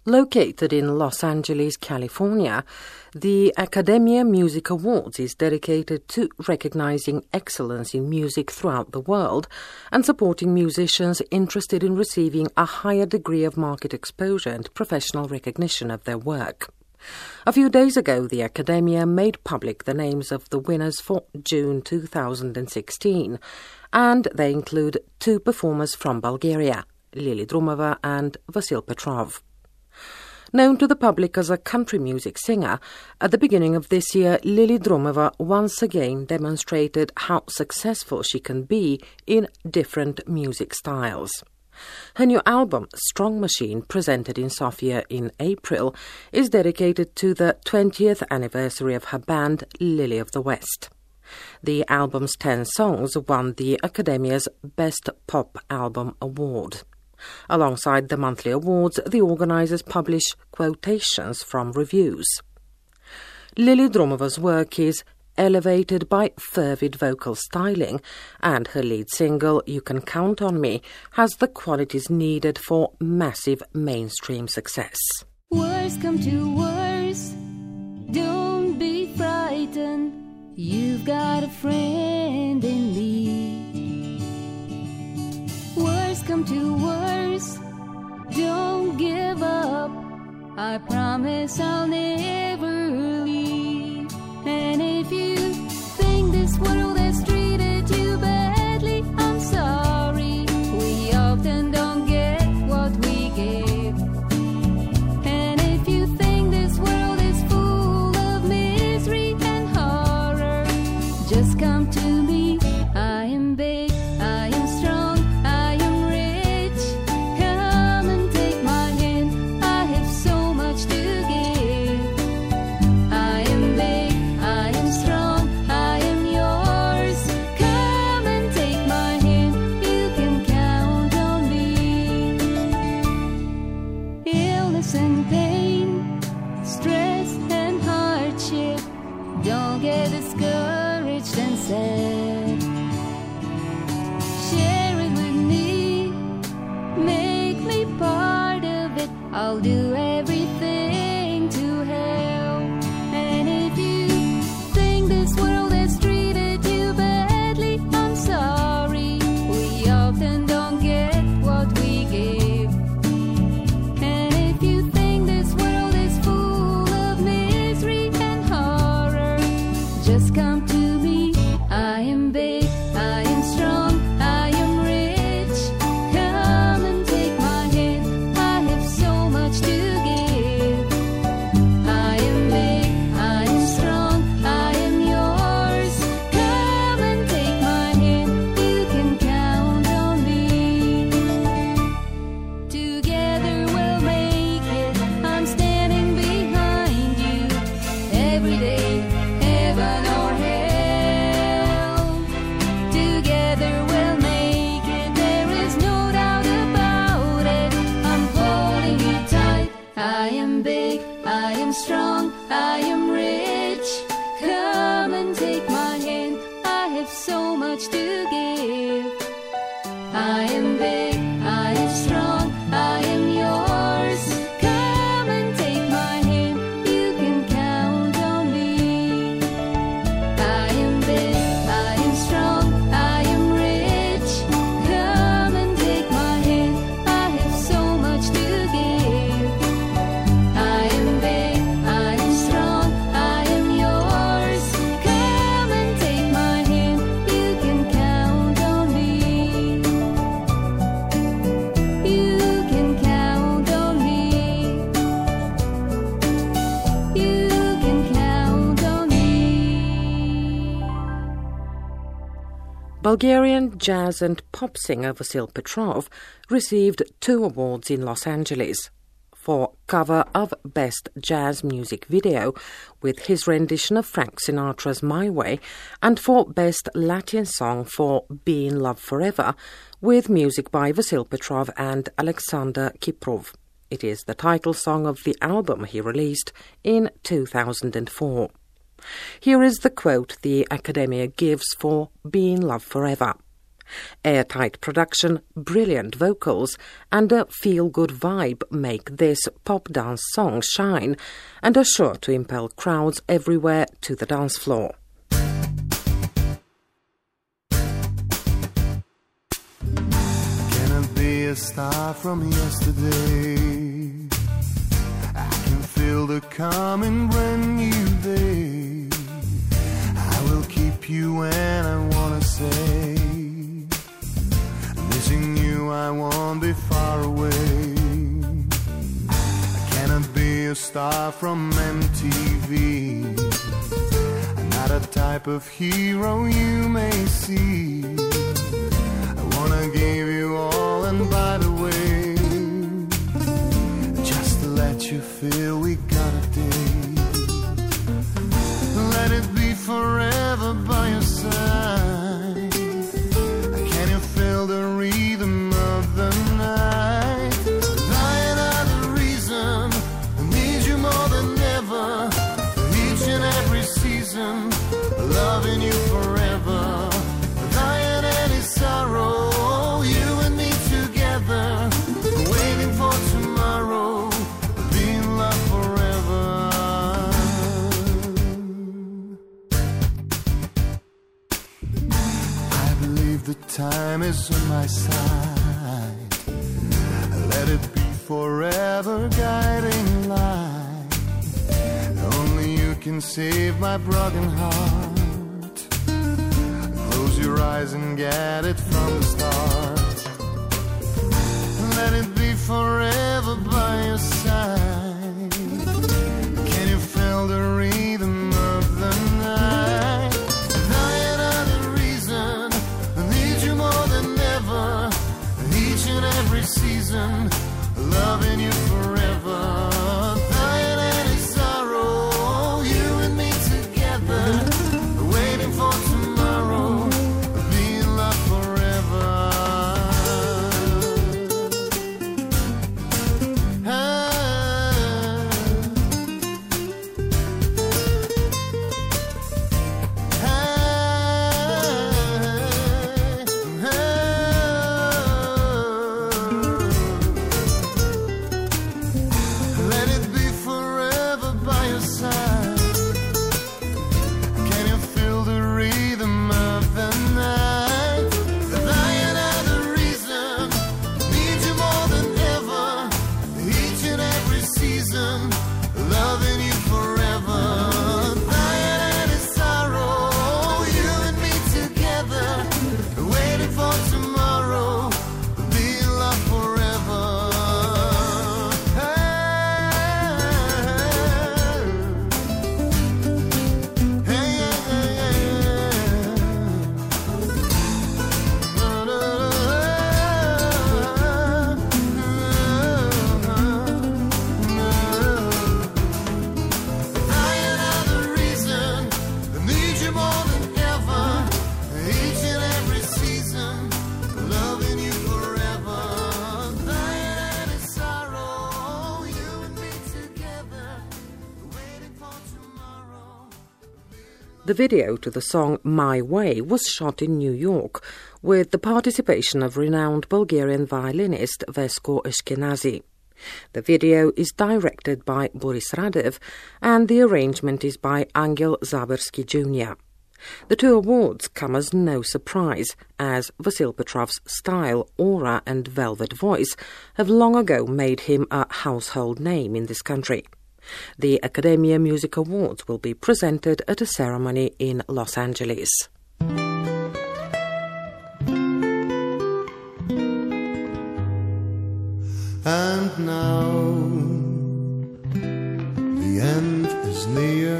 Located in Los Angeles, California, the Academia Music Awards is dedicated to recognizing excellence in music throughout the world and supporting musicians interested in receiving a higher degree of market exposure and professional recognition of their work. A few days ago, the Academia made public the names of the winners for June 2016, and they include two performers from Bulgaria, Lili Drumova and Vasil Petrov. Known to the public as a country music singer, at the beginning of this year, Lili Drumova once again demonstrated how successful she can be in different music styles. Her new album, Strong Machine, presented in Sofia in April, is dedicated to the 20th anniversary of her band, Lily of the West. The album's 10 songs won the Academia's Best Pop Album Award. Alongside the monthly awards, the organisers publish quotations from reviews. Lili Drumova's work is elevated by fervid vocal styling, and her lead single, You Can Count on Me, has the qualities needed for massive mainstream success. Worst come to worst, don't be frightened, you've got a friend in me. Worst come to worst, don't give up, I promise I'll never leave. And if you think this world has treated you badly, I'm sorry, we often don't get what we give. And if you think this world is full of misery and horror, just come to me. I am big, I am strong, I am rich. Come and take my hand, I have so much to give. I am big, I am strong, I am yours. Come and take my hand, you can count on me. Illness and pain, stress and hardship, don't get discouraged and sad. Share it with me, make me part of it, I'll do everything to help. And if you think this world has treated you badly, I'm sorry, we often don't get what we give. And if you think this world is full of misery and horror, just come to me. I am big, I am strong, I am rich. Come and take my hand, I have so much to give. I am big, I am strong, I am yours. Come and take my hand, you can count on me. Together we'll make it, I'm standing behind you. Every day, heaven or hell. Together we'll make it, there is no doubt about it. I'm holding you tight. I am big, I am strong, I am rich. Come and take my hand, I have so much to give. I am big, I am strong, I am yours. Come and take my hand, you can count on me. I am big, I am strong, I am rich. Come and take my hand, I have so much to give. I am big, I am strong, I am yours. Come and take my hand, you can count on me. You can count on me. You can count on me. Bulgarian jazz and pop singer Vasil Petrov received 2 awards in Los Angeles for cover of Best Jazz Music Video with his rendition of Frank Sinatra's My Way, and for Best Latin Song for Be in Love Forever with music by Vasil Petrov and Alexander Kiprov. It is the title song of the album he released in 2004. Here is the quote the Academia gives for Be in Love Forever. Airtight production, brilliant vocals, and a feel-good vibe make this pop dance song shine and are sure to impel crowds everywhere to the dance floor. Can I be a star from yesterday? I can feel the coming brand new day. I will keep you when I wanna say, missing you I won't be far away. I cannot be a star from MTV. I'm not a type of hero you may see. I wanna give you all, and by the way, just to let you feel we got a day. Let it be forever by your side. Can you feel the rhythm of the night? By another reason, I need you more than ever. Each and every season, loving you forever. Without any sorrow, you and me together, waiting for tomorrow, be in love forever. I believe the time is on my side. Let it be forever guiding light. Only you can save my broken heart. Close your eyes and get it from the start. Let it be forever by your side. Can you feel the rhythm of the night? Without another reason, I need you more than ever. Each and every season, loving you forever. Without any sorrow, you and me together, waiting for tomorrow, be in love forever. Let it be forever by your side. Can you feel the rhythm of the night? Without another reason, need you more than ever. Each and every season, loving you forever. Without any sorrow, you and me together, waiting for tomorrow, be in love forever. The video to the song My Way was shot in New York with the participation of renowned Bulgarian violinist Vesko Ashkenazi. The video is directed by Boris Radev and the arrangement is by Angel Zabersky Jr. The two awards come as no surprise, as Vasil Petrov's style, aura and velvet voice have long ago made him a household name in this country. The Academia Music Awards will be presented at a ceremony in Los Angeles. And now the end is near,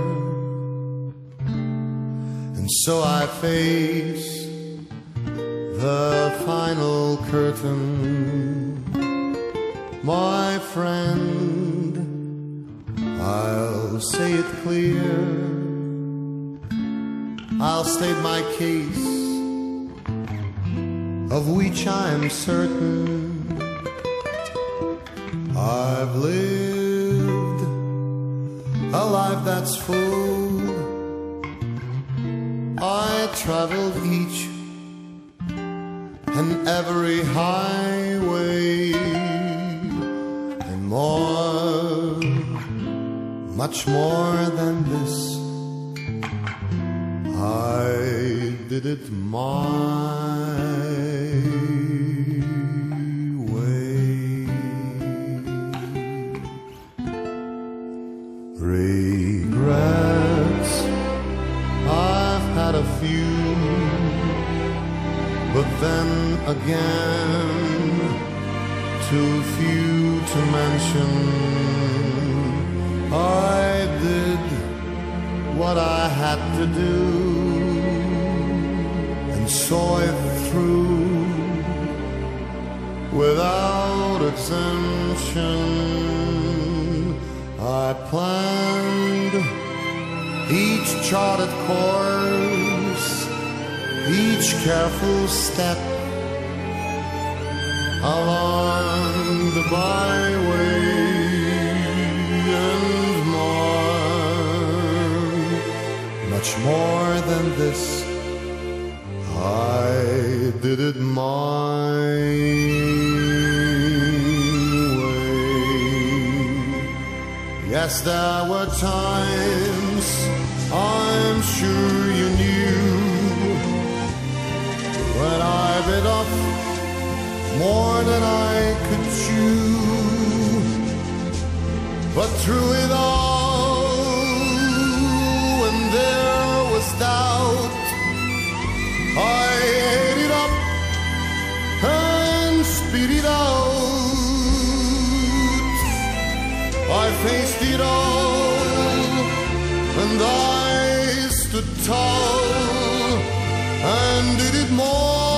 and so I face the final curtain. My friend, I'll say it clear, I'll state my case, of which I am certain. I've lived a life that's full. I traveled each and every highway and more, much more than this. I did it my way. Regrets, I've had a few, but then again, too few to mention. I did what I had to do and saw it through without exemption. I planned each charted course, each careful step along the byway, and much more than this. I did it my way. Yes, there were times, I'm sure you knew, when I bit off more than I could chew. But through it all, when there was doubt, I ate it up and spit it out. I faced it all, and I stood tall and did it my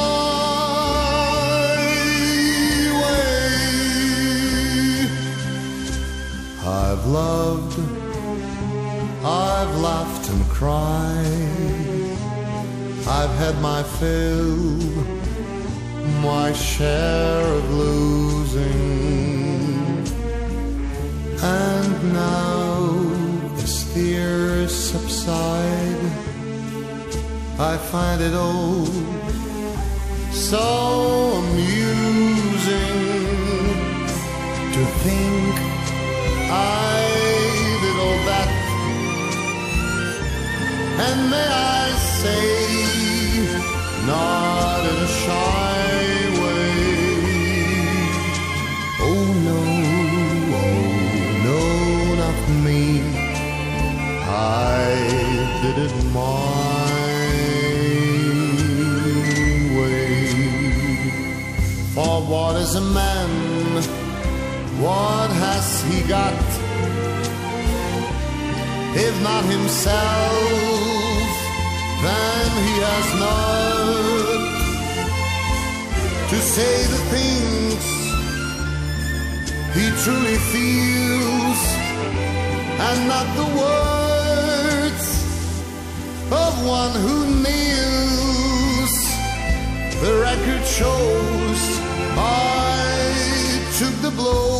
way. I've loved, I've laughed and cried, I've had my fill, my share of losing, and now as fears subside, I find it all so amusing to think I did all that. And may I say, not in a shy way, oh no, not me. I did it my way. For what is a man? What has he got? If not himself, then he has not to say the things he truly feels, and not the words of one who kneels. The record shows I took the blow